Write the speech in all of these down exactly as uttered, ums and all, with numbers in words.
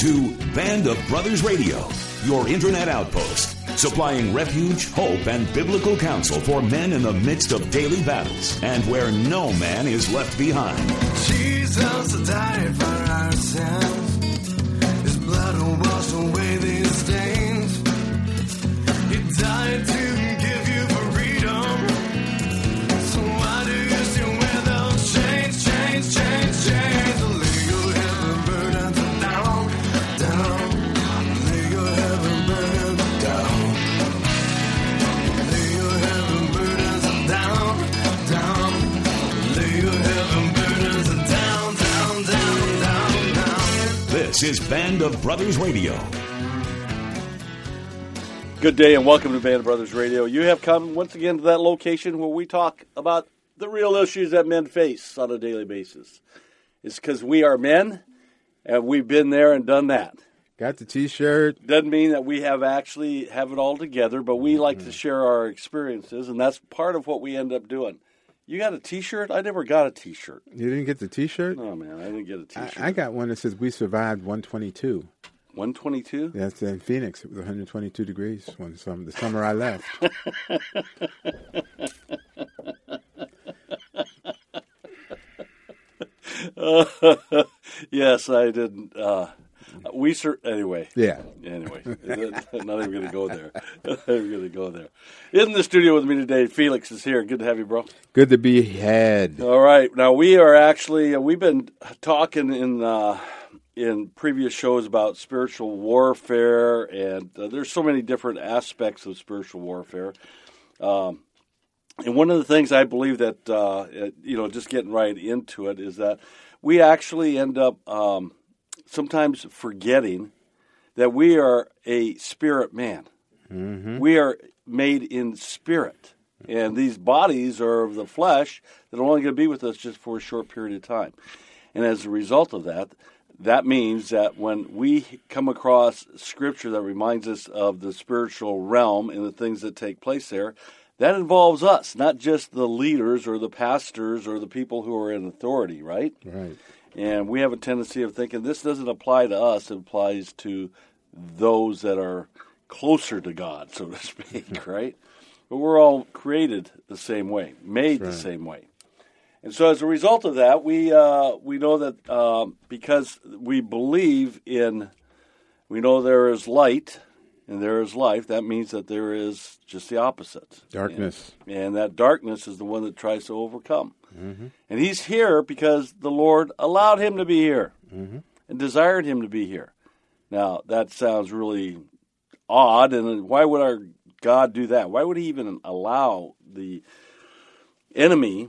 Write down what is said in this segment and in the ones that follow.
to Band of Brothers Radio, your internet outpost, supplying refuge, hope, and biblical counsel for men in the midst of daily battles and where no man is left behind. Jesus died for our sins. His blood will wash away these stains. He died to give you freedom. So why do you still wear those chains, chains, chains, chains? Lay your heavy burdens down, down. Lay your heavy burdens down. Lay your heavy burdens down, down. Lay your heavy burdens down, down, down, down, down. This is Band of Brothers Radio. Good day and welcome to Band of Brothers Radio. You have come once again to that location where we talk about the real issues that men face on a daily basis. It's because we are men and we've been there and done that. Got the T-shirt. Doesn't mean that we have actually have it all together, but we like to share our experiences, and that's part of what we end up doing. You got a T-shirt? I never got a T-shirt. You didn't get the T-shirt? No, man, I didn't get a T-shirt. I, I got one that says we survived one twenty-two. one twenty-two? That's in Phoenix. It was one hundred twenty-two degrees when some, the summer I left. uh, yes, I didn't. Uh, we sur- anyway. Yeah. Anyway, not even going to go there. Not even going to go there. In the studio with me today, Felix is here. Good to have you, bro. Good to be had. All right. Now we are actually uh, we've been talking in. Uh, in previous shows about spiritual warfare, and uh, there's so many different aspects of spiritual warfare. Um, and one of the things I believe that, uh, you know, just getting right into it, is that we actually end up um, sometimes forgetting that we are a spirit man. Mm-hmm. We are made in spirit. And these bodies are of the flesh that are only going to be with us just for a short period of time. And as a result of that, that means that when we come across Scripture that reminds us of the spiritual realm and the things that take place there, that involves us, not just the leaders or the pastors or the people who are in authority, right? Right. And we have a tendency of thinking this doesn't apply to us, it applies to those that are closer to God, so to speak, right? But we're all created the same way, made That's the right. same way. And so as a result of that, we uh, we know that um, because we believe in, we know there is light and there is life, that means that there is just the opposite. Darkness. And, and that darkness is the one that tries to overcome. Mm-hmm. And he's here because the Lord allowed him to be here Mm-hmm. and desired him to be here. Now, that sounds really odd, and why would our God do that? Why would he even allow the enemy,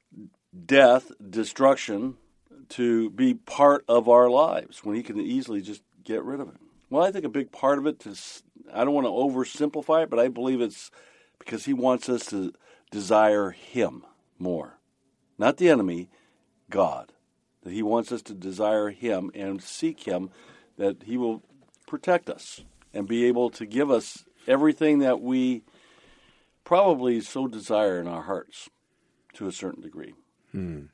death, destruction, to be part of our lives when he can easily just get rid of it? Well, I think a big part of it is, I don't want to oversimplify it, but I believe it's because he wants us to desire him more. Not the enemy, God. That he wants us to desire him and seek him, that he will protect us and be able to give us everything that we probably so desire in our hearts to a certain degree. Hmm.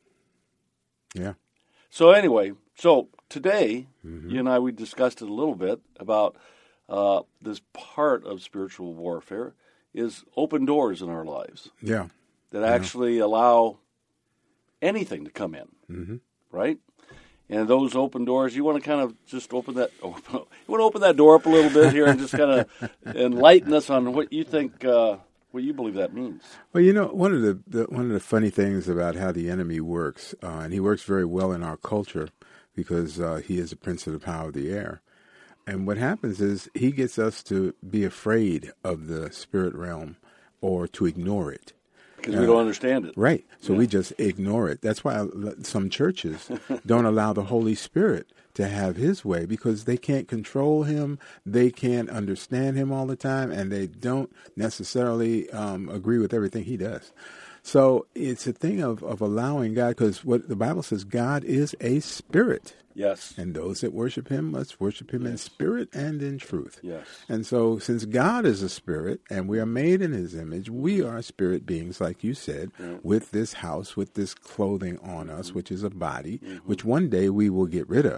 Yeah. So anyway, so today, Mm-hmm. you and I, we discussed it a little bit about uh, this part of spiritual warfare is open doors in our lives Yeah. that actually allow anything to come in, Mm-hmm. right? And those open doors, you want to kind of just open that, open, you want to open that door up a little bit here and just kind of enlighten us on what you think, uh, what you believe that means. Well, you know, one of the, the one of the funny things about how the enemy works, uh, and he works very well in our culture because uh, he is the prince of the power of the air. And what happens is he gets us to be afraid of the spirit realm or to ignore it. Because we don't understand it. Right. So Yeah. we just ignore it. That's why some churches don't allow the Holy Spirit to have his way, because they can't control him, they can't understand him all the time, and they don't necessarily um, agree with everything he does. So it's a thing of, of allowing God, because what the Bible says, God is a spirit. Yes. And those that worship him must worship him in spirit and in truth. Yes. And so since God is a spirit and we are made in his image, we are spirit beings, like you said, Yeah. with this house, with this clothing on us, Mm-hmm. which is a body, Mm-hmm. which one day we will get rid of.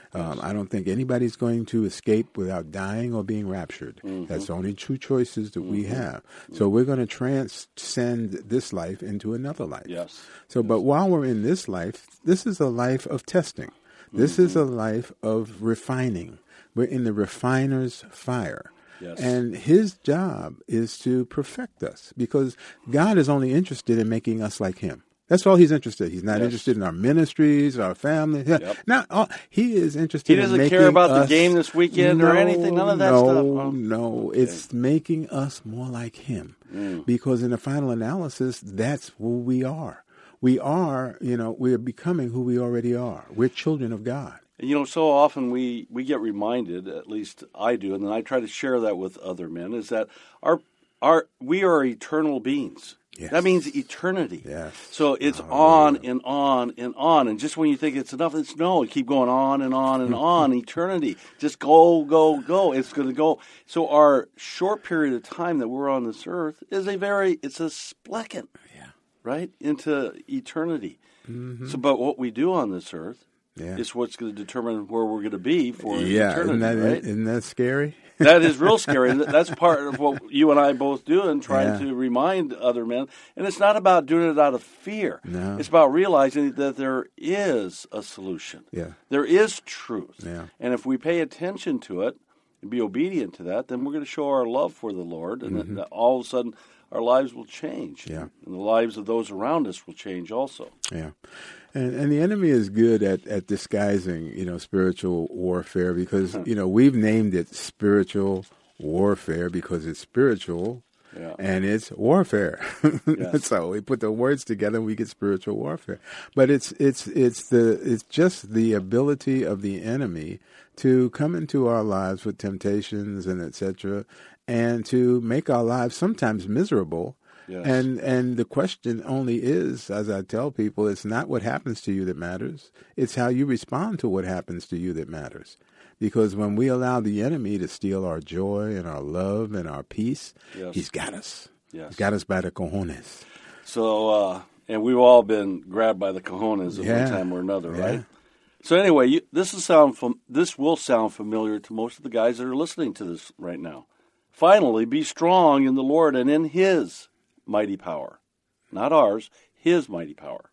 Um, I don't think anybody's going to escape without dying or being raptured. Mm-hmm. That's the only two choices that Mm-hmm. we have. So we're going to transcend this life into another life. Yes. So, but while we're in this life, this is a life of testing. This Mm-hmm. is a life of refining. We're in the refiner's fire. Yes. And his job is to perfect us, because God is only interested in making us like him. That's all he's interested in. He's not Yes. interested in our ministries, our family. Yep. Not all, he is interested He in doesn't making care about us, the game this weekend or No, anything, none of that no, stuff. Oh. No, it's making us more like him. Mm. Because in the final analysis, that's who we are. We are, you know, we're becoming who we already are. We're children of God. You know, so often we, we get reminded, at least I do, and then I try to share that with other men, is that our our we are eternal beings. Yes. That means eternity. Yes. So it's Hallelujah. on and on and on. And just when you think it's enough, it's no. Keep going on and on and on. Eternity. Just go, go, go. It's going to go. So our short period of time that we're on this earth is a very, it's a second, Yeah. right, into eternity. Mm-hmm. So, but what we do on this earth Yeah. is what's going to determine where we're going to be for Yeah. eternity, Isn't that, right? isn't that scary? That is real scary. And that's part of what you and I both do in trying Yeah. to remind other men. And it's not about doing it out of fear. No. It's about realizing that there is a solution. Yeah. There is truth. Yeah. And if we pay attention to it and be obedient to that, then we're going to show our love for the Lord. And Mm-hmm. then all of a sudden, our lives will change. Yeah. And the lives of those around us will change also. Yeah. And and the enemy is good at, at disguising, you know, spiritual warfare, because, you know, we've named it spiritual warfare because it's spiritual Yeah. and it's warfare. Yes. So we put the words together and we get spiritual warfare. But it's it's it's the it's just the ability of the enemy to come into our lives with temptations and et cetera, and to make our lives sometimes miserable. Yes. And and the question only is, as I tell people, it's not what happens to you that matters. It's how you respond to what happens to you that matters. Because when we allow the enemy to steal our joy and our love and our peace, Yes. he's got us. Yes. He's got us by the cojones. So, uh, and we've all been grabbed by the cojones at Yeah. one time or another, Yeah. right? So anyway, you, this is sound fam- this will sound familiar to most of the guys that are listening to this right now. Finally, be strong in the Lord and in His mighty power, not ours, His mighty power.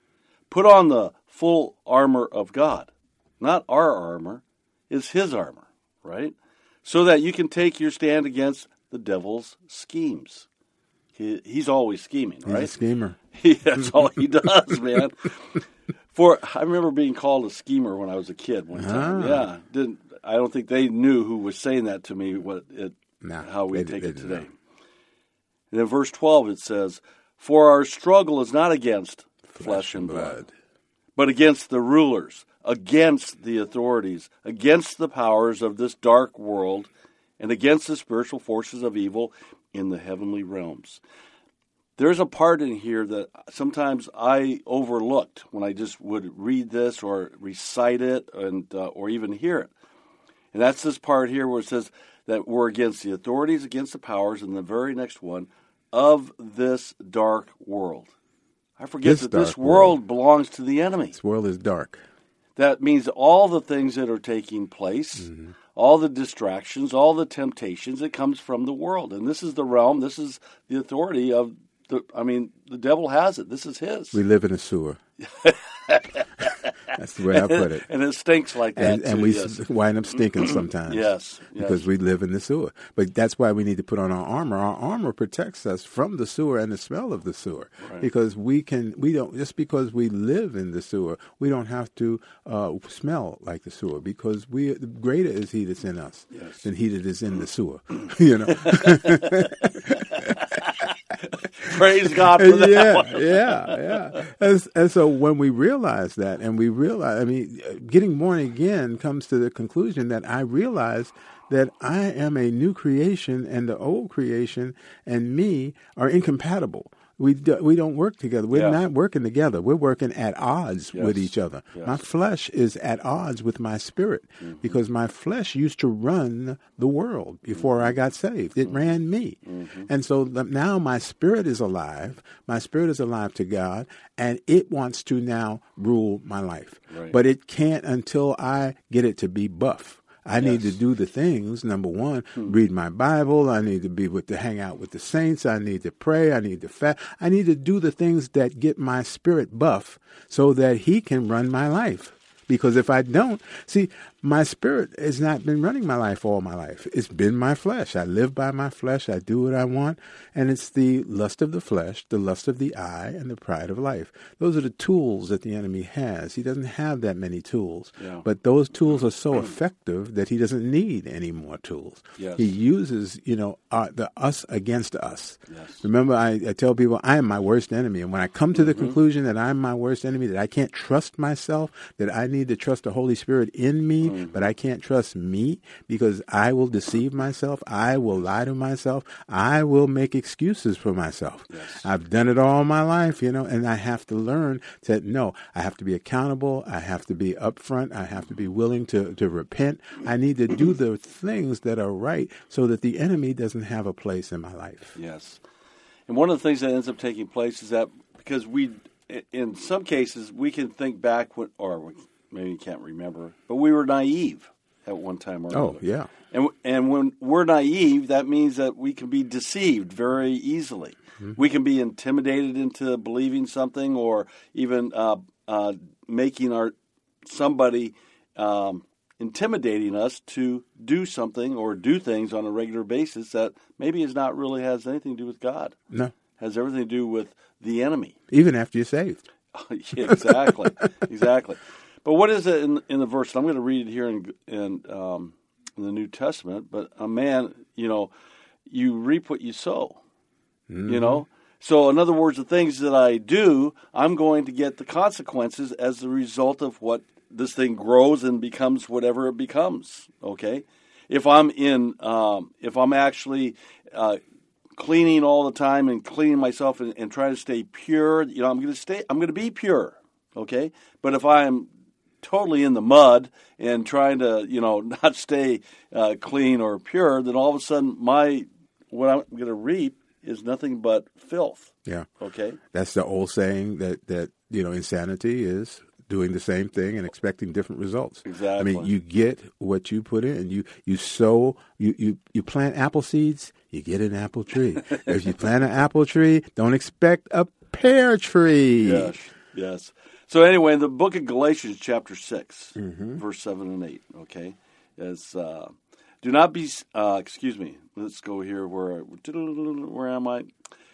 Put on the full armor of God, not our armor, is His armor, right? So that you can take your stand against the devil's schemes. He, he's always scheming, He's right? a schemer. He, that's all he does, man. For I remember being called a schemer when I was a kid one time. Ah. Yeah, didn't I don't think they knew who was saying that to me. What it, Nah, how we they- take they it didn't today. know. And in verse twelve it says, "For our struggle is not against flesh, and blood, but against the rulers, against the authorities, against the powers of this dark world, and against the spiritual forces of evil in the heavenly realms." There's a part in here that sometimes I overlooked when I just would read this or recite it and uh, or even hear it. And that's this part here where it says that we're against the authorities, against the powers, and the very next one, of this dark world. I forget This that this dark world, world. belongs to the enemy. This world is dark. That means all the things that are taking place, Mm-hmm. all the distractions, all the temptations, it comes from the world. And this is the realm, this is the authority of the, I mean, the devil has it. This is his. We live in a sewer. That's the way I put it. And it stinks like that, And, and too, we yes. s- wind up stinking sometimes. Yes, yes. Because we live in the sewer. But that's why we need to put on our armor. Our armor protects us from the sewer and the smell of the sewer. Right. Because we can, we don't, just because we live in the sewer, we don't have to uh, smell like the sewer. Because we, greater is He that's in us Yes. than He that is in the sewer. You know? Praise God for that yeah, one. yeah, yeah. And, and so when we realize that, and we realize, I mean, getting born again comes to the conclusion that I realize that I am a new creation and the old creation and me are incompatible. We do, we don't work together. We're Yeah. not working together. We're working at odds Yes. with each other. Yes. My flesh is at odds with my spirit Mm-hmm. because my flesh used to run the world before Mm-hmm. I got saved. It ran me. And so the- now my spirit is alive. My spirit is alive to God, and it wants to now rule my life. Right. But it can't until I get it to be buff. I need to Yes. do the things. Number one, read my Bible. I need to be with to hang out with the saints. I need to pray. I need to fast. I need to do the things that get my spirit buff so that He can run my life. Because if I don't, see, my spirit has not been running my life all my life. It's been my flesh. I live by my flesh. I do what I want. And it's the lust of the flesh, the lust of the eye, and the pride of life. Those are the tools that the enemy has. He doesn't have that many tools. Yeah. But those tools are so effective that he doesn't need any more tools. Yes. He uses, you know, uh, the us against us. Yes. Remember, I, I tell people I am my worst enemy. And when I come to the conclusion that I'm my worst enemy, that I can't trust myself, that I need to trust the Holy Spirit in me, but I can't trust me because I will deceive myself. I will lie to myself. I will make excuses for myself. Yes. I've done it all my life, you know, and I have to learn that, no, I have to be accountable. I have to be upfront. I have to be willing to, to repent. I need to do the things that are right so that the enemy doesn't have a place in my life. Yes. And one of the things that ends up taking place is that because we, in some cases, we can think back, when, or we maybe you can't remember, but we were naive at one time or Oh, another. yeah. And and when we're naive, that means that we can be deceived very easily. Mm-hmm. We can be intimidated into believing something, or even uh, uh, making our somebody um, intimidating us to do something or do things on a regular basis that maybe is not really has anything to do with God. No. Has everything to do with the enemy. Even after you're saved. Yeah, exactly, exactly. But what is it in, in the verse? And I'm going to read it here in, in, um, in the New Testament. But a man, you know, you reap what you sow. Mm-hmm. You know, so in other words, the things that I do, I'm going to get the consequences as the result of what this thing grows and becomes whatever it becomes. Okay, if I'm in, um, if I'm actually uh, cleaning all the time and cleaning myself and, and trying to stay pure, you know, I'm going to stay. I'm going to be pure. Okay, but if I'm totally in the mud and trying to, you know, not stay uh, clean or pure, then all of a sudden my what I'm going to reap is nothing but filth. Yeah. Okay. That's the old saying that, that, you know, insanity is doing the same thing and expecting different results. Exactly. I mean, you get what you put in. You you sow, you, you, you plant apple seeds, you get an apple tree. If you plant an apple tree, don't expect a pear tree. Yes. Yes. So anyway, in the book of Galatians, chapter six, Mm-hmm. verse seven and eight, okay, is uh, do not be, uh, excuse me, let's go here where, where am I?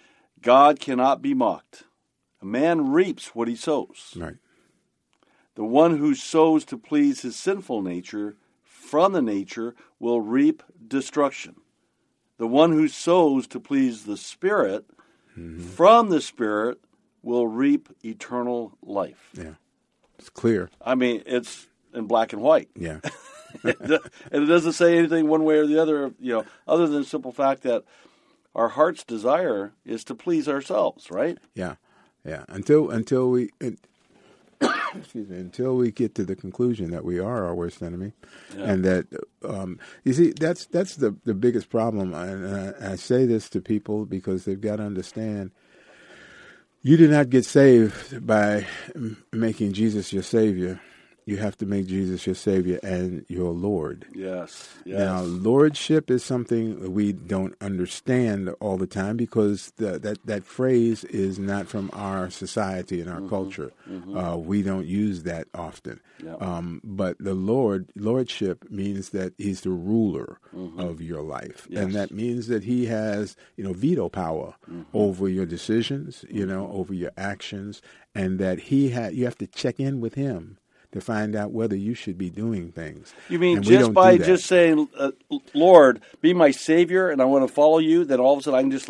God cannot be mocked. A man reaps what he sows. Right. The one who sows to please his sinful nature from the nature will reap destruction. The one who sows to please the Spirit mm-hmm. from the Spirit will reap eternal life. Yeah. It's clear. I mean, it's in black and white. Yeah. And it doesn't say anything one way or the other, you know, other than the simple fact that our heart's desire is to please ourselves, right? Yeah. Yeah. Until until we excuse me, until we get to the conclusion that we are our worst enemy, yeah. and that um, you see that's that's the the biggest problem. And I, I say this to people because they've got to understand. You do not get saved by making Jesus your Savior. You have to make Jesus your Savior and your Lord. Yes, yes. Now, lordship is something we don't understand all the time because the, that, that phrase is not from our society and our mm-hmm. culture. Mm-hmm. Uh, we don't use that often. Yeah. Um, but the Lord, lordship means that He's the ruler mm-hmm. of your life. Yes. And that means that He has, you know, veto power mm-hmm. over your decisions, you mm-hmm. know, over your actions, and that He ha- you have to check in with Him to find out whether you should be doing things. You mean and just by just saying, uh, Lord, be my Savior, and I want to follow you, then all of a sudden I can just listen,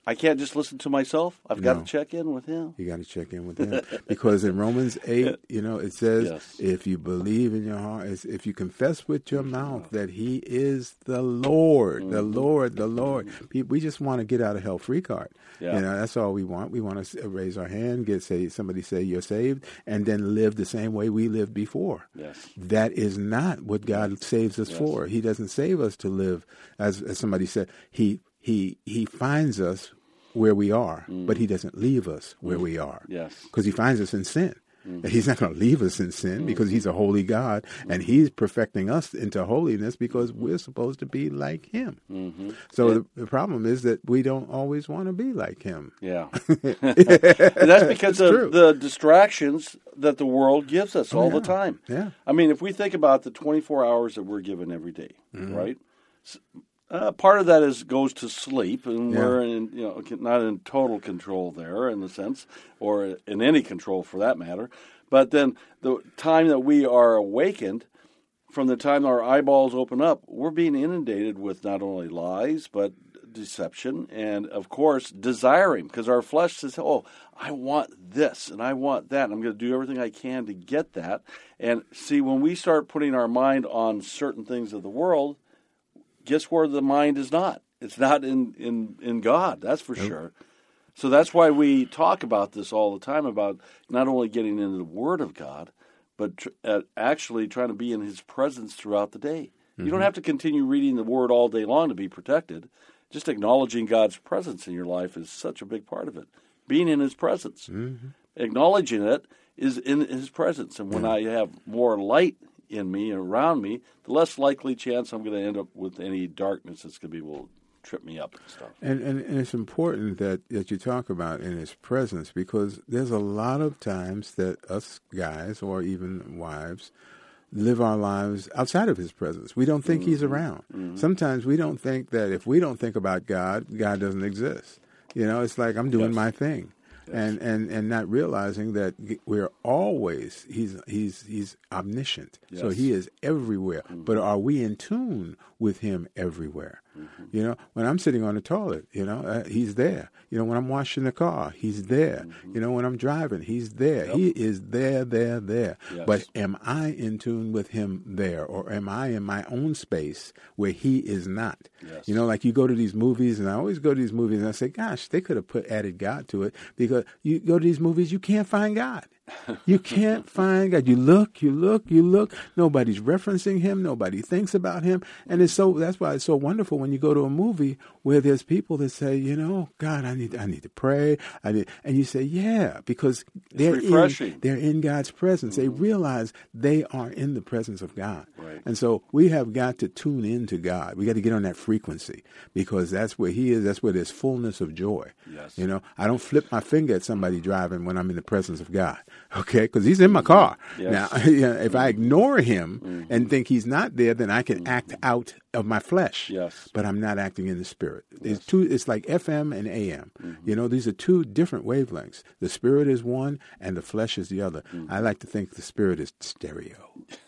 I can't just listen to myself. I've got No. to check in with him. You got to check in with him because in Romans eight, you know, it says, Yes. if you believe in your heart, it's- if you confess with your mouth that He is the Lord, the Lord, the Lord. Pe- We just want to get out of hell free card. Yeah. You know, that's all we want. We want to raise our hand, get say somebody say you're saved, and then live the same way we lived before. Yes. That is not what God saves us Yes. for. He doesn't save us to live, as, as somebody said. He he he finds us where we are, but He doesn't leave us where we are. Yes. Because He finds us in sin. And He's not going to leave us in sin because He's a holy God, and He's perfecting us into holiness because we're supposed to be like Him. Mm-hmm. So the, the problem is that we don't always want to be like Him. Yeah. And that's because It's true. of the distractions that the world gives us all yeah. the time. Yeah. I mean, if we think about the twenty-four hours that we're given every day, Mm-hmm. right? S- Uh, part of that is goes to sleep, and Yeah. we're in, you know, not in total control there in the sense, or in any control for that matter. But then the time that we are awakened, from the time our eyeballs open up, we're being inundated with not only lies but deception, and of course desiring, because our flesh says, "Oh, I want this and I want that, and I'm going to do everything I can to get that." And see, when we start putting our mind on certain things of the world, guess where the mind is not? It's not in, in, in God, that's for sure. So that's why we talk about this all the time, about not only getting into the Word of God, but tr- uh, actually trying to be in His presence throughout the day. Mm-hmm. You don't have to continue reading the Word all day long to be protected. Just acknowledging God's presence in your life is such a big part of it. Being in His presence. Mm-hmm. Acknowledging it is in His presence. And when I have more light in me and around me, the less likely chance I'm going to end up with any darkness that's going to be able to trip me up and stuff. And, and and it's important that, that you talk about in His presence, because there's a lot of times that us guys or even wives live our lives outside of His presence. We don't think mm-hmm. He's around. Mm-hmm. Sometimes we don't think that if we don't think about God, God doesn't exist. You know, it's like I'm doing Yes. my thing. And, and and not realizing that we're always he's he's he's omniscient, Yes. so He is everywhere. Mm-hmm. But are we in tune with Him everywhere? Mm-hmm. You know, when I'm sitting on the toilet, you know, uh, He's there. You know, when I'm washing the car, He's there. Mm-hmm. You know, when I'm driving, He's there. Yep. He is there, there, there. Yes. But am I in tune with Him there, or am I in my own space where He is not? Yes. You know, like you go to these movies, and I always go to these movies, and I say, "Gosh, they could have put added God to it," because you go to these movies, you can't find God. You can't find God. You look, you look, you look. Nobody's referencing Him. Nobody thinks about Him. And it's so that's why it's so wonderful when you go to a movie where there's people that say, you know, God, I need I need to pray. I need, and you say, yeah, because they're in, they're in God's presence. Mm-hmm. They realize they are in the presence of God. Right. And so we have got to tune into God. We got to get on that frequency, because that's where He is. That's where there's fullness of joy. Yes. You know, I don't flip my finger at somebody driving when I'm in the presence of God. Okay, because He's in my car. Yes. Now, you know, if I ignore Him mm-hmm. and think He's not there, then I can mm-hmm. act out of my flesh. Yes. But I'm not acting in the Spirit. Yes. It's two. It's like F M and A M. Mm-hmm. You know, these are two different wavelengths. The Spirit is one, and the flesh is the other. Mm-hmm. I like to think the Spirit is stereo.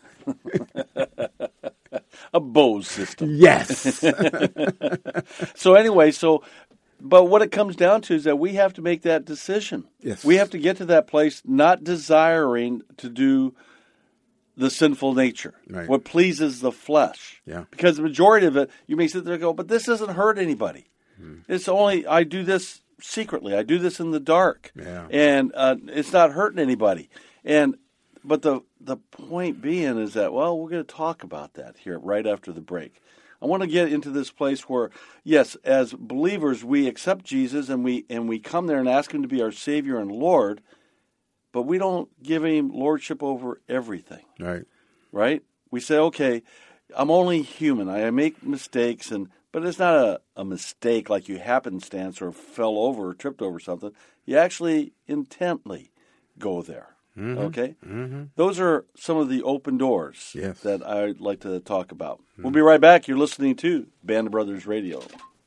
A Bose system. Yes. So anyway, so. But what it comes down to is that we have to make that decision. Yes. We have to get to that place not desiring to do the sinful nature, right. what pleases the flesh. Yeah. Because the majority of it, you may sit there and go, but this doesn't hurt anybody. Hmm. It's only, I do this secretly. I do this in the dark. Yeah. And uh, it's not hurting anybody. And But the, the point being is that, well, we're going to talk about that here right after the break. I want to get into this place where, yes, as believers, we accept Jesus and we and we come there and ask Him to be our Savior and Lord, but we don't give Him lordship over everything. Right. Right? We say, okay, I'm only human. I make mistakes, and but it's not a, a mistake like you happenstance or fell over or tripped over something. You actually intently go there. Mm-hmm. Okay? Mm-hmm. Those are some of the open doors yes. that I'd like to talk about. Mm-hmm. We'll be right back. You're listening to Band of Brothers Radio.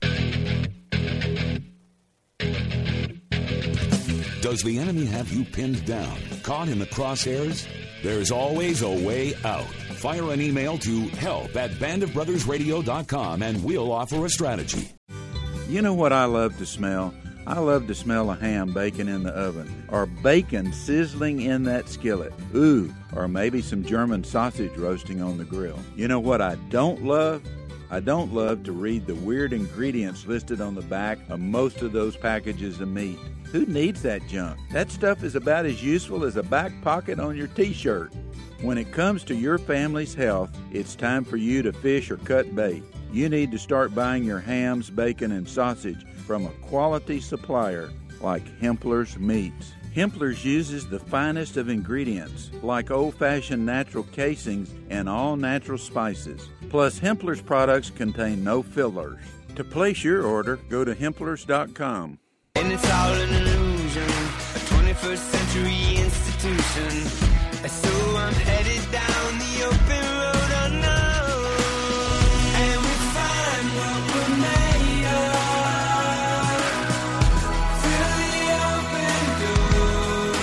Does the enemy have you pinned down, caught in the crosshairs? There's always a way out. Fire an email to help at band of brothers radio dot com and we'll offer a strategy. You know what I love to smell? I love to smell a ham baking in the oven, or bacon sizzling in that skillet. Ooh, or maybe some German sausage roasting on the grill. You know what I don't love? I don't love to read the weird ingredients listed on the back of most of those packages of meat. Who needs that junk? That stuff is about as useful as a back pocket on your t-shirt. When it comes to your family's health, it's time for you to fish or cut bait. You need to start buying your hams, bacon, and sausage from a quality supplier like Hempler's Meats. Hempler's uses the finest of ingredients, like old-fashioned natural casings and all-natural spices. Plus, Hempler's products contain no fillers. To place your order, go to Hemplers dot com. And it's all an illusion, a twenty-first century institution. So I'm headed down the open road unknown, and we find what we're made of through the open door.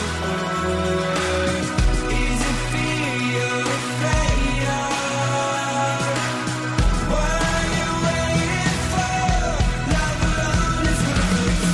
Is it fear you're afraid of? What are you waiting for? Love alone is what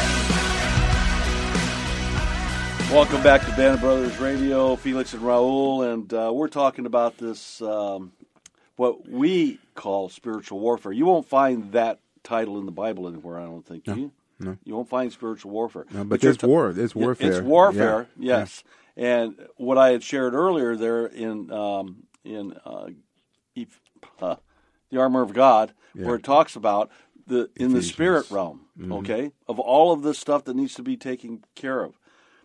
we fight. Welcome back to Band of Brothers Radio. Felix and Raul, and uh, we're talking about this, um, what we call spiritual warfare. You won't find that title in the Bible anywhere, I don't think. No, you? no. You won't find spiritual warfare. No, but there's t- war. There's warfare. It's warfare, Yeah. yes. Yeah. And what I had shared earlier there in um, in uh, if, uh, the Armor of God, Yeah. where it talks about the in the Ephesians. spirit realm, Mm-hmm. okay, of all of this stuff that needs to be taken care of.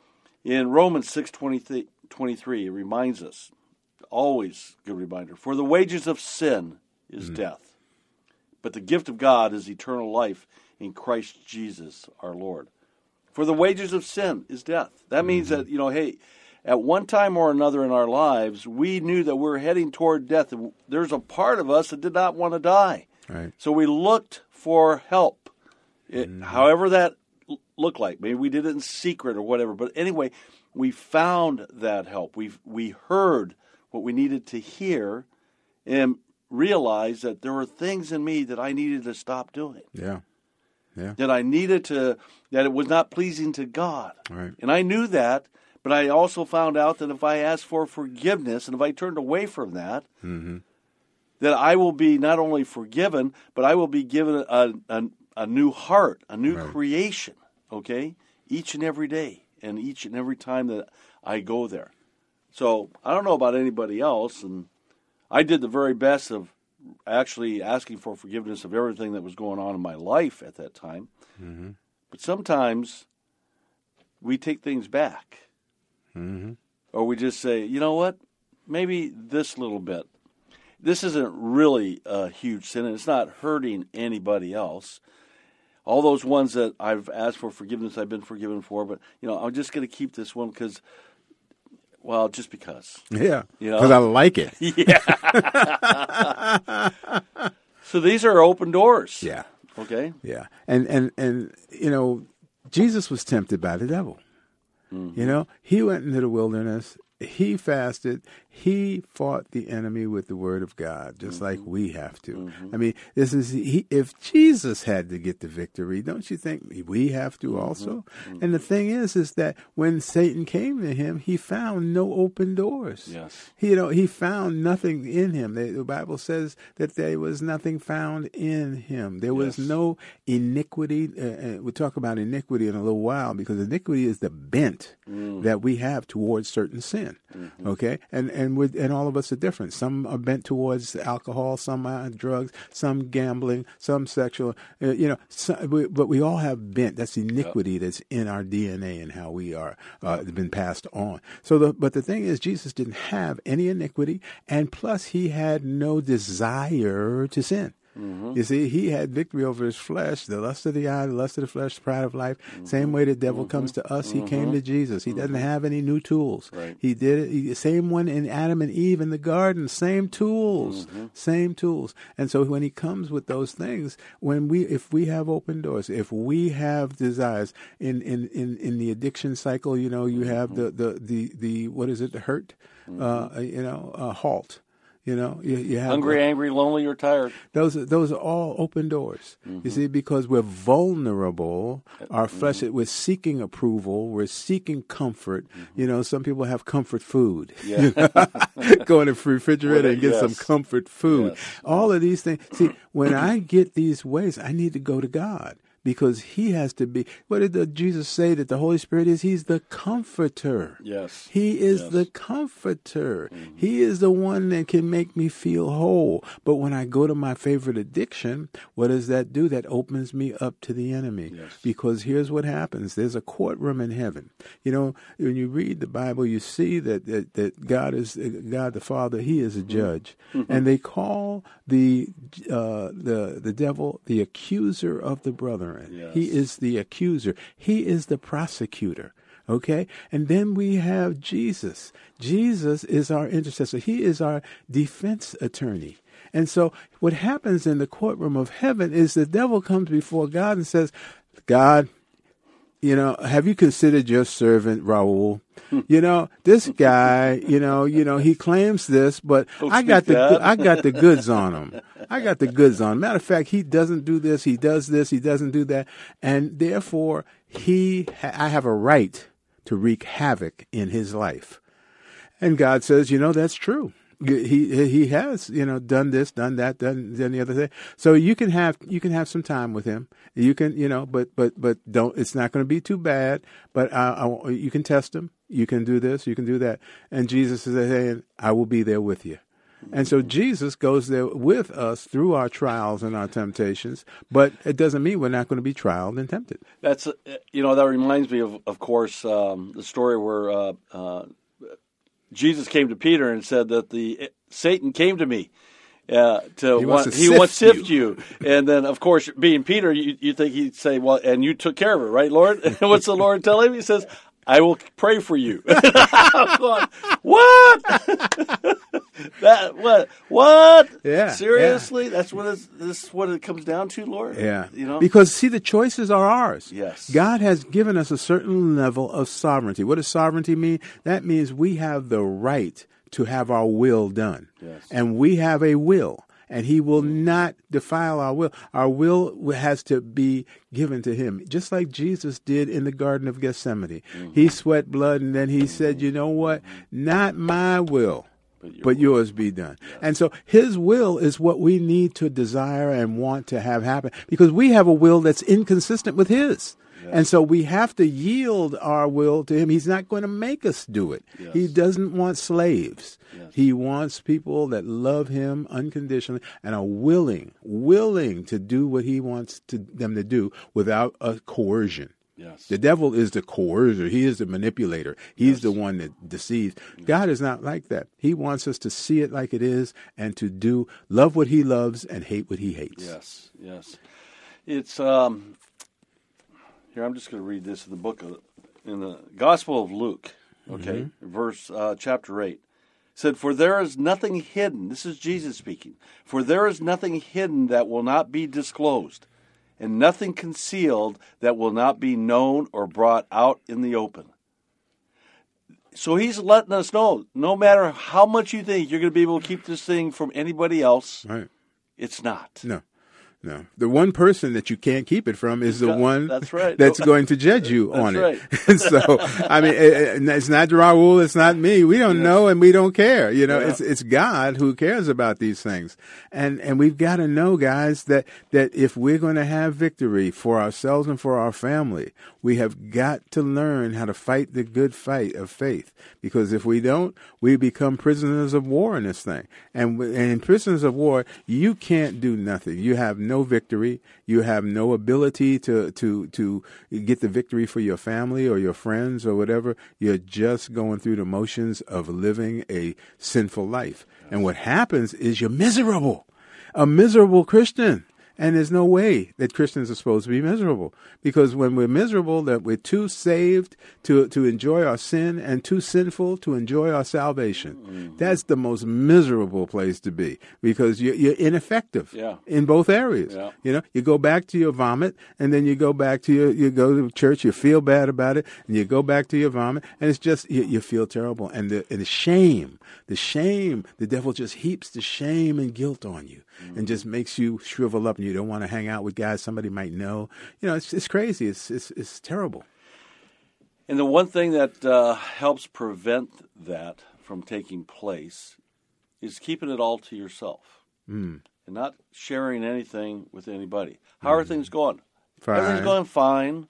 In Romans six twenty-three, it reminds us, always a good reminder, for the wages of sin is Mm-hmm. death, but the gift of God is eternal life in Christ Jesus our Lord. For the wages of sin is death. That means Mm-hmm. that, you know, hey, at one time or another in our lives, we knew that we were heading toward death. There's a part of us that did not want to die. Right. So we looked for help, it, Mm-hmm. however that l- looked like. Maybe we did it in secret or whatever. But anyway, we found that help. We we heard what we needed to hear and realized that there were things in me that I needed to stop doing. Yeah. Yeah. That I needed to, that it was not pleasing to God. Right. And I knew that, but I also found out that if I asked for forgiveness and if I turned away from that, Mm-hmm. that I will be not only forgiven, but I will be given a, a, a new heart, a new Right. creation, okay? Each and every day and each and every time that I go there. So I don't know about anybody else, and I did the very best of actually asking for forgiveness of everything that was going on in my life at that time. Mm-hmm. But sometimes we take things back. Mm-hmm. Or we just say, you know what, maybe this little bit. This isn't really a huge sin, and it's not hurting anybody else. All those ones that I've asked for forgiveness, I've been forgiven for, but, you know, I'm just going to keep this one because, well, just because. Yeah. You know? Because I like it. Yeah. So these are open doors. Yeah. Okay? Yeah. And, and, and you know, Jesus was tempted by the devil. Mm-hmm. You know, he went into the wilderness. He fasted. He fought the enemy with the word of God, just Mm-hmm. like we have to. Mm-hmm. I mean, this is he, if Jesus had to get the victory, don't you think we have to also? Mm-hmm. And the thing is, is that when Satan came to him, he found no open doors. Yes. He, you know, he found nothing in him. The, the Bible says that there was nothing found in him. There was Yes. no iniquity. Uh, uh, we'll talk about iniquity in a little while, because iniquity is the bent Mm. that we have towards certain sin. Mm-hmm. Okay, and and with and all of us are different. Some are bent towards alcohol, some are drugs, some gambling, some sexual. Uh, you know, so, we, but we all have bent. That's iniquity yep. that's in our D N A and how we are uh, been passed on. So, the, but the thing is, Jesus didn't have any iniquity, and plus, he had no desire to sin. Mm-hmm. You see, he had victory over his flesh, the lust of the eye, the lust of the flesh, pride of life. Mm-hmm. Same way the devil mm-hmm. comes to us, he mm-hmm. came to Jesus. He mm-hmm. doesn't have any new tools. Right. He did it. He, same one in Adam and Eve in the garden, same tools, mm-hmm. same tools. And so when he comes with those things, when we, if we have open doors, if we have desires in, in, in, in the addiction cycle, you know, you have the, the, the, the what is it, the hurt, mm-hmm. uh, you know, uh, halt. You know, you, you have hungry, angry, lonely, or tired. Those are, those are all open doors. Mm-hmm. You see, because we're vulnerable. Our flesh, mm-hmm. we're seeking approval. We're seeking comfort. Mm-hmm. You know, some people have comfort food. Yeah. You know? Go in the refrigerator and get yes. some comfort food. Yes. All of these things. See, when I get these ways, I need to go to God. Because he has to be, what did the, Jesus say that the Holy Spirit is? He's the comforter. Yes. He is yes. the comforter. Mm-hmm. He is the one that can make me feel whole. But when I go to my favorite addiction, what does that do? That opens me up to the enemy. Yes. Because here's what happens. There's a courtroom in heaven. You know, when you read the Bible, you see that, that, that God is, God the Father, he is a judge. Mm-hmm. And they call the, uh, the, the devil the accuser of the brethren. Yes. He is the accuser. He is the prosecutor. Okay? And then we have Jesus. Jesus is our intercessor. He is our defense attorney. And so what happens in the courtroom of heaven is the devil comes before God and says, God, you know, have you considered your servant Raul? You know, this guy, you know, you know, he claims this, but Don't I got the that. I got the goods on him. I got the goods on him. Matter of fact, he doesn't do this, he does this, he doesn't do that, and therefore he I have a right to wreak havoc in his life. And God says, you know, that's true. He he has, you know, done this, done that, done, done the other thing. So you can have you can have some time with him. You can, you know, but but but don't. It's not going to be too bad. But uh, I, you can test him. You can do this. You can do that. And Jesus is saying, "I will be there with you." And so Jesus goes there with us through our trials and our temptations. But it doesn't mean we're not going to be trialed and tempted. That's you know that reminds me of, of course, um, the story where. Uh, uh, Jesus came to Peter and said that the Satan came to me uh, to he want, wants to he sift wants to sift you. you. And then, of course, being Peter, you, you think he'd say, "Well, and you took care of it, right, Lord?" And what's the Lord tell him? He says, "I will pray for you." I'm going, what? that what? What? Yeah. Seriously? Yeah. That's what it's, this is what it comes down to, Lord. Yeah. You know. Because see, the choices are ours. Yes. God has given us a certain level of sovereignty. What does sovereignty mean? That means we have the right to have our will done. Yes. And we have a will. And he will not defile our will. Our will has to be given to him, just like Jesus did in the Garden of Gethsemane. Mm-hmm. He sweat blood, and then he said, you know what? Not my will, but, but yours be done. Yes. And so his will is what we need to desire and want to have happen, because we have a will that's inconsistent with his. Yes. And so we have to yield our will to him. He's not going to make us do it. Yes. He doesn't want slaves. Yes. He wants people that love him unconditionally and are willing, willing to do what he wants to, them to do without a coercion. Yes. The devil is the coercer. He is the manipulator. He's yes. the one that deceives. Yes. God is not like that. He wants us to see it like it is and to do, love what he loves and hate what he hates. Yes, yes. It's, um... Here, I'm just going to read this in the book of, in the Gospel of Luke, okay, mm-hmm. verse uh, chapter eight. It said, "For there is nothing hidden." This is Jesus speaking. "For there is nothing hidden that will not be disclosed, and nothing concealed that will not be known or brought out in the open." So he's letting us know, no matter how much you think you're going to be able to keep this thing from anybody else, right. It's not. No. No, the one person that you can't keep it from is the one that's, right. that's going to judge you that's on right. it. So, I mean, it, it's not Raul, it's not me. We don't yes. know and we don't care. You know, yeah. it's it's God who cares about these things. And and we've got to know, guys, that, that if we're going to have victory for ourselves and for our family, we have got to learn how to fight the good fight of faith. Because if we don't, we become prisoners of war in this thing. And, and in prisoners of war, you can't do nothing. You have no victory. You have no ability to, to, to get the victory for your family or your friends or whatever. You're just going through the motions of living a sinful life. And what happens is you're miserable, a miserable Christian. And there's no way that Christians are supposed to be miserable, because when we're miserable, that we're too saved to to enjoy our sin and too sinful to enjoy our salvation. Mm-hmm. That's the most miserable place to be, because you're, you're ineffective yeah. in both areas. Yeah. You know, you go back to your vomit, and then you go back to your you go to church, you feel bad about it, and you go back to your vomit, and it's just you, you feel terrible, and the and the shame, the shame, the devil just heaps the shame and guilt on you, mm-hmm. and just makes you shrivel up, and you don't want to hang out with guys somebody might know. You know, it's it's crazy. It's it's it's terrible. And the one thing that uh, helps prevent that from taking place is keeping it all to yourself mm. and not sharing anything with anybody. How mm. are things going? Fine. Everything's going fine.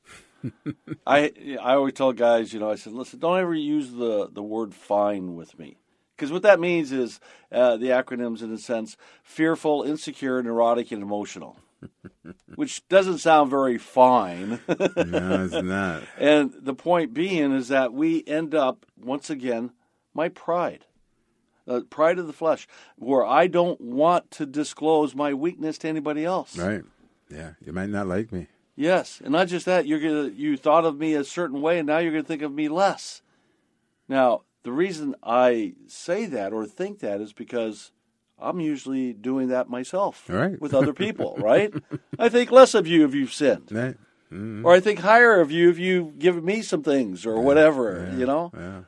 I I always tell guys, you know, I said, listen, don't ever use the, the word fine with me. Because what that means is uh, the acronyms, in a sense, fearful, insecure, neurotic, and emotional, which doesn't sound very fine. No, it's not. And the point being is that we end up, once again, my pride, uh, pride of the flesh, where I don't want to disclose my weakness to anybody else. Right. Yeah. You might not like me. Yes. And not just that, you're gonna, you thought of me a certain way, and now you're going to think of me less. Now, the reason I say that or think that is because I'm usually doing that myself right. with other people, right? I think less of you if you've sinned. Right. Mm-hmm. Or I think higher of you if you've given me some things or yeah. whatever, yeah. you know? Yeah.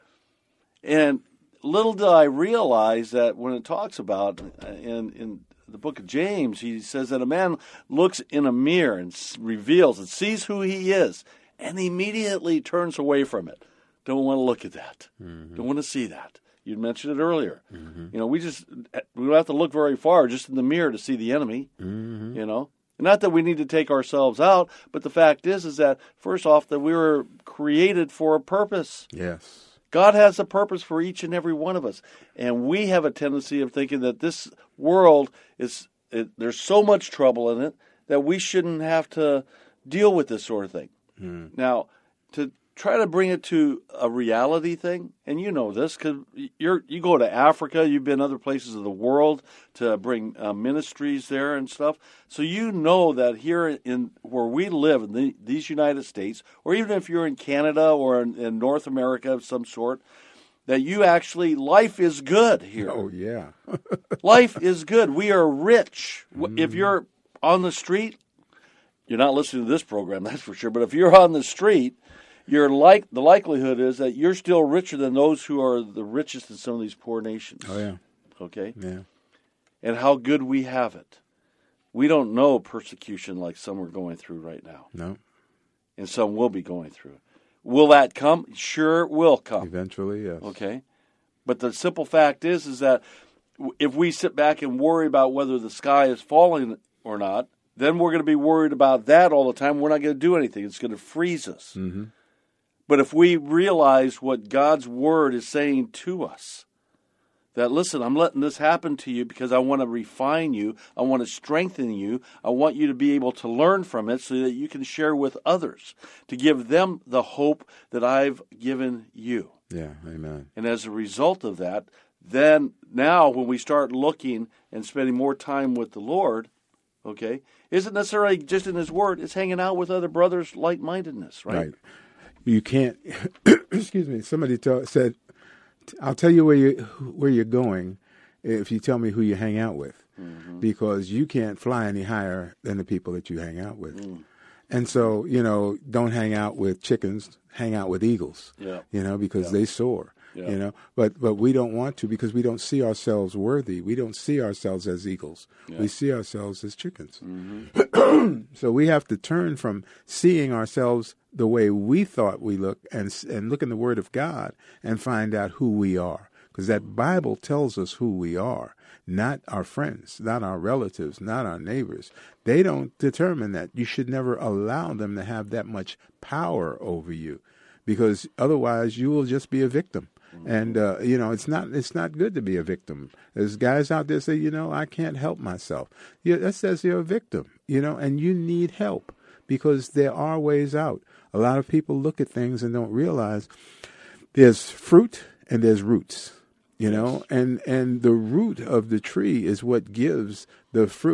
And little did I realize that when it talks about, in, in the book of James, he says that a man looks in a mirror and reveals and sees who he is and immediately turns away from it. Don't want to look at that. Mm-hmm. Don't want to see that. You mentioned it earlier. Mm-hmm. You know, we just we don't have to look very far just in the mirror to see the enemy. Mm-hmm. You know, not that we need to take ourselves out, but the fact is, is that first off, that we were created for a purpose. Yes, God has a purpose for each and every one of us, and we have a tendency of thinking that this world is it, there's so much trouble in it that we shouldn't have to deal with this sort of thing. Mm. Now, to try to bring it to a reality thing, and you know this because you're you go to Africa, you've been other places of the world to bring uh, ministries there and stuff. So you know that here in where we live in the, these United States, or even if you're in Canada or in, in North America of some sort, that you actually life is good here. Oh yeah, life is good. We are rich. Mm. If you're on the street, you're not listening to this program, that's for sure. But if you're on the street, you're like the likelihood is that you're still richer than those who are the richest in some of these poor nations. Oh yeah. Okay. Yeah. And how good we have it. We don't know persecution like some are going through right now. No. And some will be going through. Will that come? Sure, it will come. Eventually, yes. Okay. But the simple fact is, is that if we sit back and worry about whether the sky is falling or not, then we're going to be worried about that all the time. We're not going to do anything. It's going to freeze us. Mm-hmm. But if we realize what God's Word is saying to us, that, listen, I'm letting this happen to you because I want to refine you, I want to strengthen you, I want you to be able to learn from it so that you can share with others, to give them the hope that I've given you. Yeah, amen. And as a result of that, then now when we start looking and spending more time with the Lord, okay, isn't necessarily just in His Word, it's hanging out with other brothers, like-mindedness, right? Right. You can't. Excuse me. Somebody t- said, "I'll tell you where you where you're going if you tell me who you hang out with, mm-hmm. because you can't fly any higher than the people that you hang out with." Mm. And so, you know, don't hang out with chickens. Hang out with eagles. Yeah. You know, because yeah. they soar. Yeah. You know, but but we don't want to because we don't see ourselves worthy. We don't see ourselves as eagles. Yeah. We see ourselves as chickens. Mm-hmm. So we have to turn from seeing ourselves the way we thought we look and and look in the Word of God and find out who we are. Because that Bible tells us who we are, not our friends, not our relatives, not our neighbors. They don't determine that. You should never allow them to have that much power over you, because otherwise you will just be a victim. And, uh, you know, it's not it's not good to be a victim. There's guys out there say, you know, I can't help myself. Yeah, that says you're a victim, you know, and you need help because there are ways out. A lot of people look at things and don't realize there's fruit and there's roots, you know, and, and the root of the tree is what gives the fruit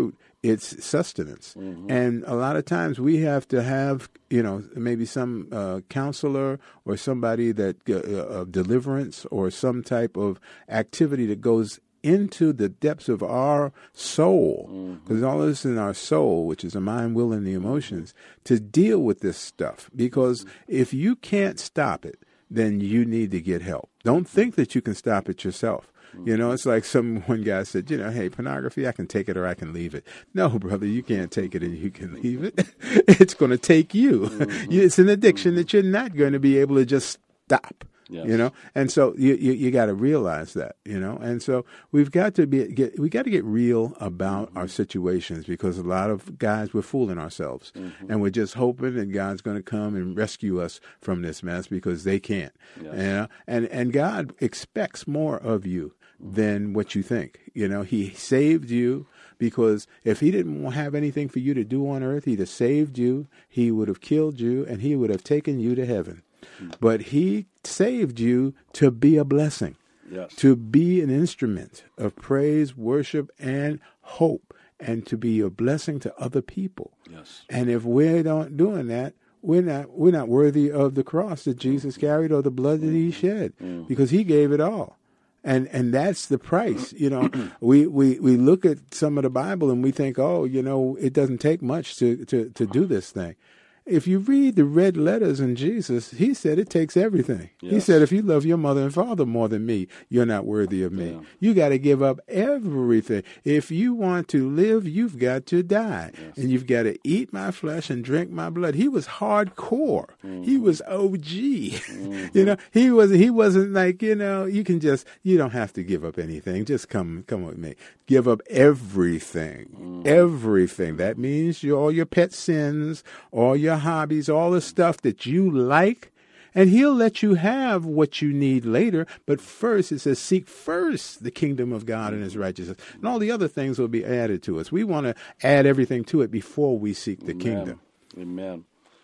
its sustenance. Mm-hmm. And a lot of times we have to have, you know, maybe some uh, counselor or somebody that uh, of deliverance or some type of activity that goes into the depths of our soul, because mm-hmm. all this is in our soul, which is the mind, will, and the emotions, to deal with this stuff. Because mm-hmm. if you can't stop it, then you need to get help. Don't think that you can stop it yourself. Mm-hmm. You know, it's like some one guy said, you know, hey, pornography, I can take it or I can leave it. No, brother, you can't take it and you can leave it. It's going to take you. Mm-hmm. It's an addiction mm-hmm. that you're not going to be able to just stop. Yes. You know, and so you you, you got to realize that, you know, and so we've got to be get we got to get real about mm-hmm. our situations, because a lot of guys, we're fooling ourselves mm-hmm. and we're just hoping that God's going to come and rescue us from this mess, because they can't. Yes. You know? And and God expects more of you than what you think. You know, He saved you. Because if He didn't have anything for you to do on earth, He'd have saved you, He would have killed you, and He would have taken you to heaven. But He saved you to be a blessing, yes. to be an instrument of praise, worship, and hope, and to be a blessing to other people. Yes. And if we're not doing that, we're not we're not worthy of the cross that Jesus carried or the blood that He shed, mm. because He gave it all. And and that's the price. You know, we, we, we look at some of the Bible and we think, oh, you know, it doesn't take much to, to, to do this thing. If you read the red letters in Jesus, He said it takes everything. Yes. He said, if you love your mother and father more than me, you're not worthy of me. Yeah. You got to give up everything. If you want to live, you've got to die. Yes. And you've got to eat my flesh and drink my blood. He was hardcore. Mm-hmm. He was O G. Mm-hmm. You know, he was he wasn't like, you know, you can just, you don't have to give up anything. Just come come with me. Give up everything. Mm-hmm. Everything. That means your, all your pet sins, all your hobbies, all the stuff that you like, and He'll let you have what you need later. But first, it says, seek first the kingdom of God and His righteousness, and all the other things will be added to us. We want to add everything to it before we seek the Amen. Kingdom. Amen.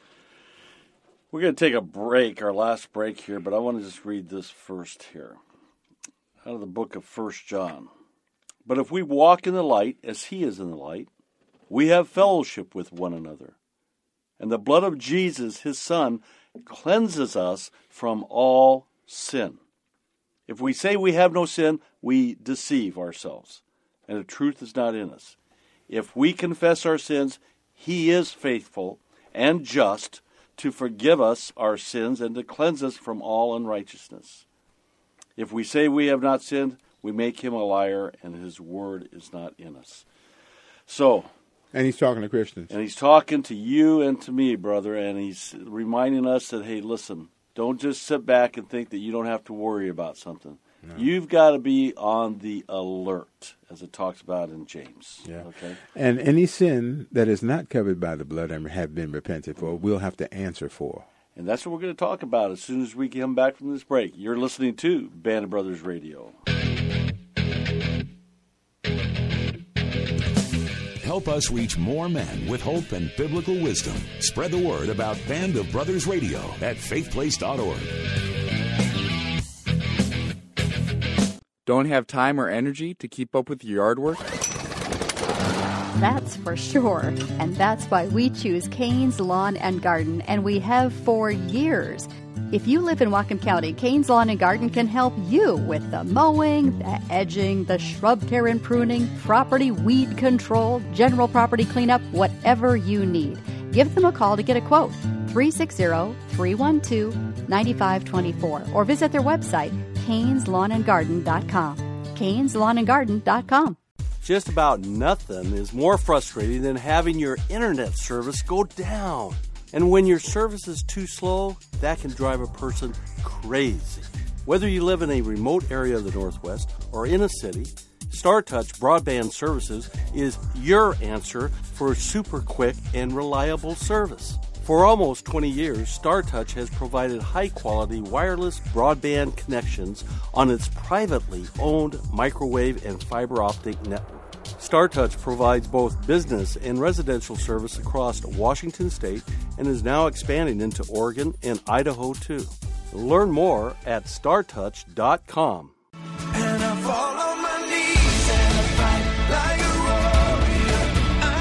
We're going to take a break, our last break here, but I want to just read this first here, out of the book of First John. But if we walk in the light, as He is in the light, we have fellowship with one another. And the blood of Jesus, His Son, cleanses us from all sin. If we say we have no sin, we deceive ourselves, and the truth is not in us. If we confess our sins, He is faithful and just to forgive us our sins and to cleanse us from all unrighteousness. If we say we have not sinned, we make Him a liar, and His word is not in us. So, and He's talking to Christians. And He's talking to you and to me, brother, and He's reminding us that, hey, listen, don't just sit back and think that you don't have to worry about something. No. You've got to be on the alert, as it talks about in James. Yeah. Okay. And any sin that is not covered by the blood and have been repented for, we'll have to answer for. And that's what we're going to talk about as soon as we come back from this break. You're listening to Band of Brothers Radio. Help us reach more men with hope and biblical wisdom. Spread the word about Band of Brothers Radio at faith place dot org. Don't have time or energy to keep up with your yard work? That's for sure. And that's why we choose Kane's Lawn and Garden, and we have for years. If you live in Whatcom County, Kane's Lawn and Garden can help you with the mowing, the edging, the shrub care and pruning, property weed control, general property cleanup, whatever you need. Give them a call to get a quote, three six zero, three one two, nine five two four, or visit their website, canes lawn and garden dot com. canes lawn and garden dot com. Just about nothing is more frustrating than having your internet service go down. And when your service is too slow, that can drive a person crazy. Whether you live in a remote area of the Northwest or in a city, StarTouch Broadband Services is your answer for super quick and reliable service. For almost twenty years, StarTouch has provided high-quality wireless broadband connections on its privately owned microwave and fiber optic network. StarTouch provides both business and residential service across Washington State and is now expanding into Oregon and Idaho, too. Learn more at star touch dot com. And I fall on my knees and I fight like a warrior. I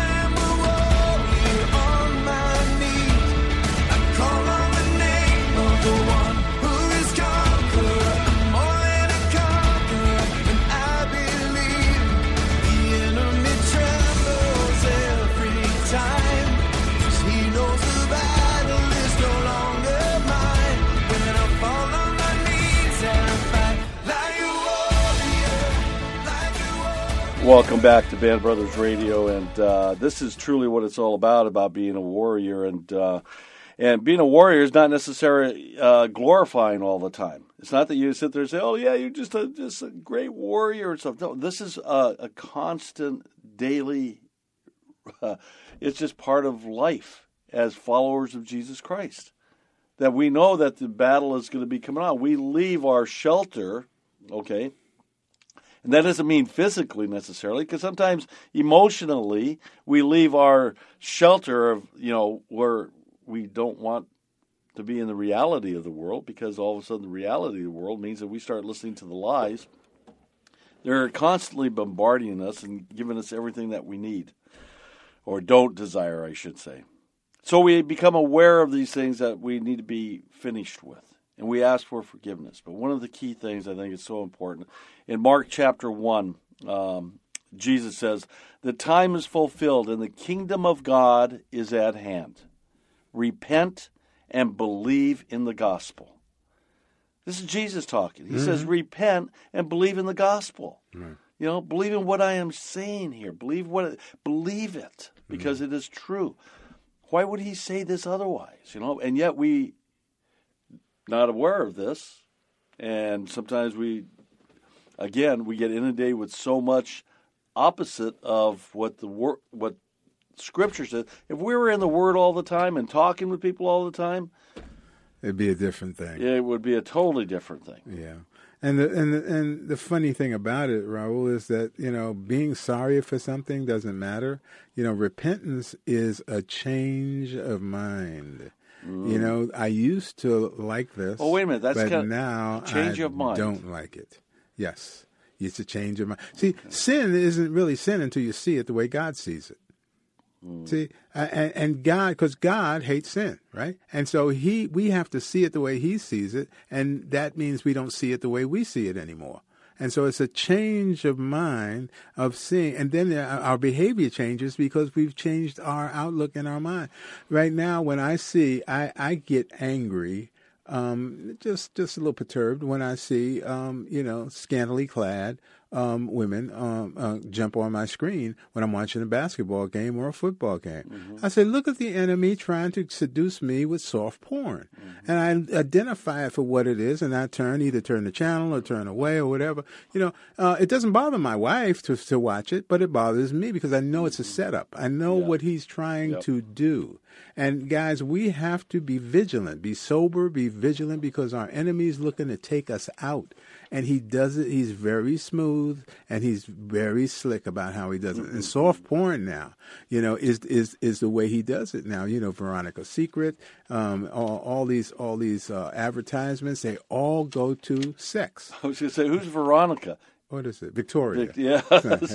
Welcome back to Band Brothers Radio, and uh, this is truly what it's all about, about being a warrior. And uh, and being a warrior is not necessarily uh, glorifying all the time. It's not that you sit there and say, oh, yeah, you're just a, just a great warrior and stuff. No, this is a, a constant, daily, uh, it's just part of life as followers of Jesus Christ. That we know that the battle is going to be coming on. We leave our shelter, okay? And that doesn't mean physically necessarily, because sometimes emotionally we leave our shelter of, you know, where we don't want to be in the reality of the world, because all of a sudden the reality of the world means that we start listening to the lies. They're constantly bombarding us and giving us everything that we need, or don't desire, I should say. So we become aware of these things that we need to be finished with. And we ask for forgiveness. But one of the key things I think is so important, in Mark chapter one, um, Jesus says, the time is fulfilled and the kingdom of God is at hand. Repent and believe in the gospel. This is Jesus talking. He mm-hmm. says, repent and believe in the gospel. Mm-hmm. You know, believe in what I am saying here. Believe what, believe it, because mm-hmm. it is true. Why would he say this otherwise? You know, and yet we not aware of this, and sometimes we, again, we get inundated with so much opposite of what the wor- what Scripture says. If we were in the Word all the time and talking with people all the time, it'd be a different thing. It would be a totally different thing. Yeah, and the and the, and the funny thing about it, Raul, is that, you know, being sorry for something doesn't matter. You know, repentance is a change of mind. Mm. You know, I used to like this. Oh, wait a minute. That's but kind of now change I of mind. Don't like it. Yes, it's a change of mind. See, okay. Sin isn't really sin until you see it the way God sees it. Mm. See, and, and God, because God hates sin, right? And so he, we have to see it the way He sees it, and that means we don't see it the way we see it anymore. And so it's a change of mind of seeing, and then our behavior changes because we've changed our outlook in our mind. Right now, when I see, I, I get angry, um, just just a little perturbed when I see, um, you know, scantily clad um, women um, uh, jump on my screen when I'm watching a basketball game or a football game. Mm-hmm. I say, look at the enemy trying to seduce me with soft porn. Mm-hmm. And I identify it for what it is, and I turn, either turn the channel or turn away or whatever. You know, uh, it doesn't bother my wife to, to watch it, but it bothers me because I know it's a setup. I know yeah. what he's trying yep. to do. And guys, we have to be vigilant, be sober, be vigilant, because our enemy is looking to take us out. And he does it. He's very smooth and he's very slick about how he does it. And soft porn now, you know, is is is the way he does it now. You know, Veronica's Secret, um, all, all these all these uh, advertisements, they all go to sex. I was going to say, who's Veronica? What is it? Victoria. Vic, yeah. That's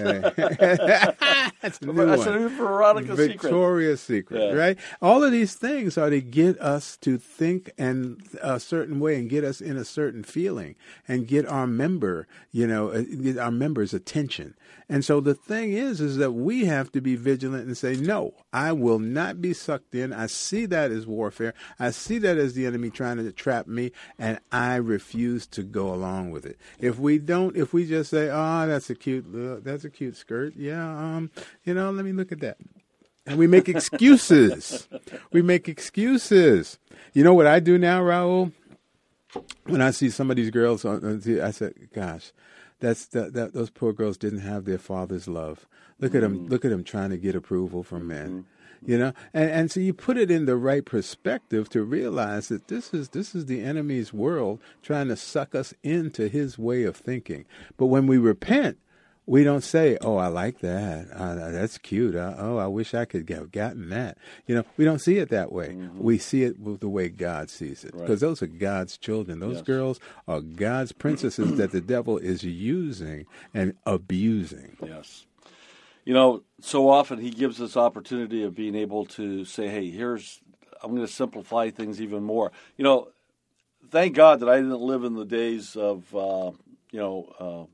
a new I one. said, Veronica's Secret. Victoria's Secret, yeah. right? All of these things are to get us to think in a certain way and get us in a certain feeling and get our member, you know, get our members' attention. And so the thing is, is that we have to be vigilant and say, no, I will not be sucked in. I see that as warfare. I see that as the enemy trying to trap me, and I refuse to go along with it. If we don't, if we just say, oh, that's a cute, uh, that's a cute skirt. Yeah, um, you know, let me look at that. And we make excuses. we make excuses. You know what I do now, Raul? When I see some of these girls, on, I said, gosh, that's that, that those poor girls didn't have their father's love. Look mm. at them, look at them trying to get approval from men. Mm. You know, and and so you put it in the right perspective to realize that this is this is the enemy's world trying to suck us into his way of thinking. But when we repent, we don't say, "Oh, I like that. Uh, that's cute. Uh, oh, I wish I could have gotten that." You know, we don't see it that way. Mm-hmm. We see it with the way God sees it, because right. those are God's children. Those yes. girls are God's princesses that the devil is using and abusing. Yes. You know, so often he gives us opportunity of being able to say, hey, here's, I'm going to simplify things even more. You know, thank God that I didn't live in the days of, uh, you know.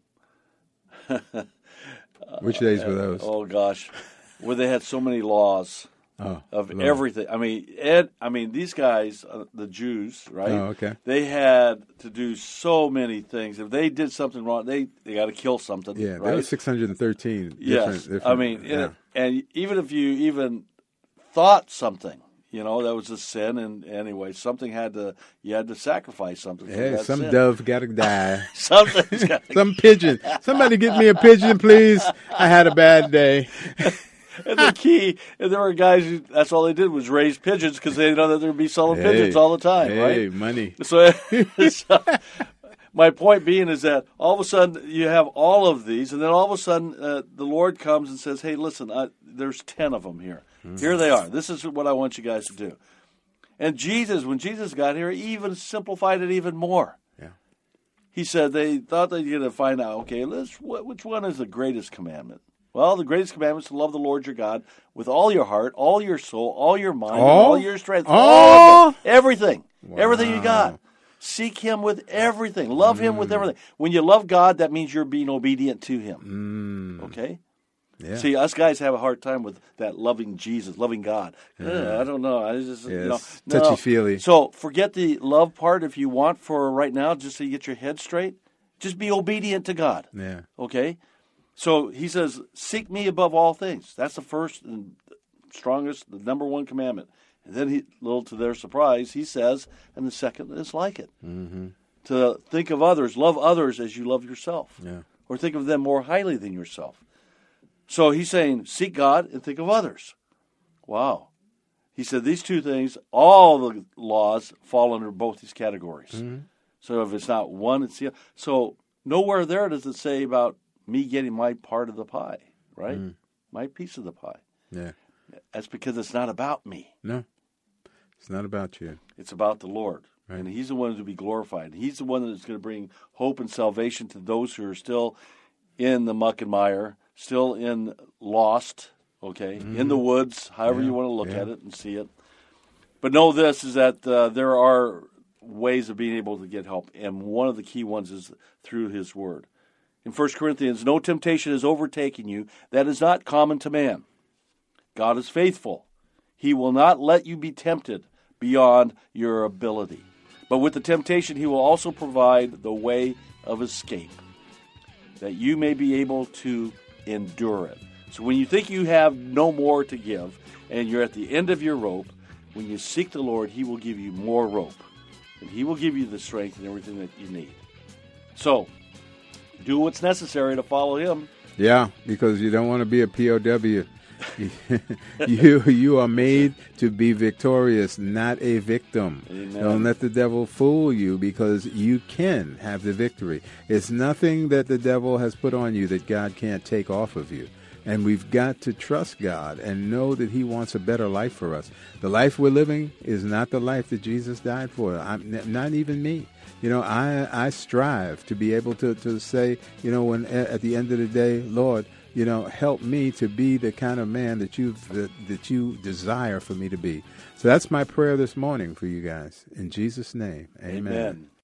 Uh, Which days were those? Oh, gosh. Where they had so many laws. Oh, of Lord. everything. I mean, Ed. I mean, these guys, uh, the Jews, right? Oh, okay. They had to do so many things. If they did something wrong, they they got to kill something. Yeah, right? there were six hundred thirteen. Yes, Different, different, I mean, yeah. and, and even if you even thought something, you know, that was a sin. And anyway, something had to you had to sacrifice something. for Hey, that some sin. dove got to die. Something's got to Some pigeon. Somebody get me a pigeon, please. I had a bad day. And the key, and there were guys who, that's all they did was raise pigeons because they know that there'd be selling Hey, pigeons all the time, hey, right? money. So, so my point being is that all of a sudden you have all of these, and then all of a sudden uh, the Lord comes and says, hey, listen, I, there's ten of them here. Mm-hmm. Here they are. This is what I want you guys to do. And Jesus, when Jesus got here, he even simplified it even more. Yeah. He said they thought they'd get to find out, okay, let's, which one is the greatest commandment? Well, the greatest commandment is to love the Lord your God with all your heart, all your soul, all your mind, and All? all your strength. All? All of it. Everything. Wow. Everything you got. Seek Him with everything. Love Him with everything. When you love God, that means you're being obedient to Him. Mm. Okay? Yeah. See, us guys have a hard time with that loving Jesus, loving God. Uh, I don't know. I just, Yeah, you know, it's touchy-feely. So forget the love part if you want for right now, just so you get your head straight. Just be obedient to God. Yeah. Okay? So he says, seek me above all things. That's the first and strongest, the number one commandment. And then, he, little to their surprise, he says, and the second is like it. Mm-hmm. To think of others, love others as you love yourself. Yeah. Or think of them more highly than yourself. So he's saying, seek God and think of others. Wow. He said these two things, all the laws fall under both these categories. Mm-hmm. So if it's not one, it's the other. So nowhere there does it say about me getting my part of the pie, right? Mm. My piece of the pie. Yeah. That's because it's not about me. No. It's not about you. It's about the Lord. Right. And He's the one to be glorified. He's the one that's going to bring hope and salvation to those who are still in the muck and mire, still in lost, okay, mm-hmm. in the woods, however yeah. you want to look yeah. at it and see it. But know this, is that uh, there are ways of being able to get help, and one of the key ones is through His Word. In First Corinthians, no temptation has overtaken you that is not common to man. God is faithful. He will not let you be tempted beyond your ability. But with the temptation, He will also provide the way of escape, that you may be able to endure it. So when you think you have no more to give, and you're at the end of your rope, when you seek the Lord, He will give you more rope. And He will give you the strength and everything that you need. So, do what's necessary to follow Him. Yeah, because you don't want to be a P O W. you you are made to be victorious, not a victim. Amen. Don't let the devil fool you, because you can have the victory. It's nothing that the devil has put on you that God can't take off of you. And we've got to trust God and know that He wants a better life for us. The life we're living is not the life that Jesus died for. I'm, not even me. You know, I I strive to be able to, to say, you know, when at the end of the day, Lord, you know, help me to be the kind of man that you that, that you desire for me to be. So that's my prayer this morning for you guys. In Jesus' name, amen. Amen.